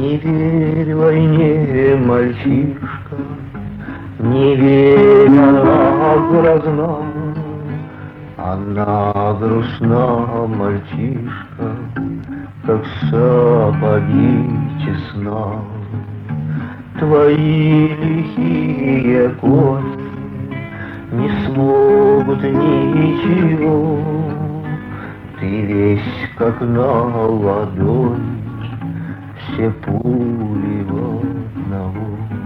Не верь войне, мальчишка, не верь, она грозна. Она грустна, мальчишка, как сапоги честна. Твои лихие кони не смогут ничего. Ты весь как на ладони, все пули в одного.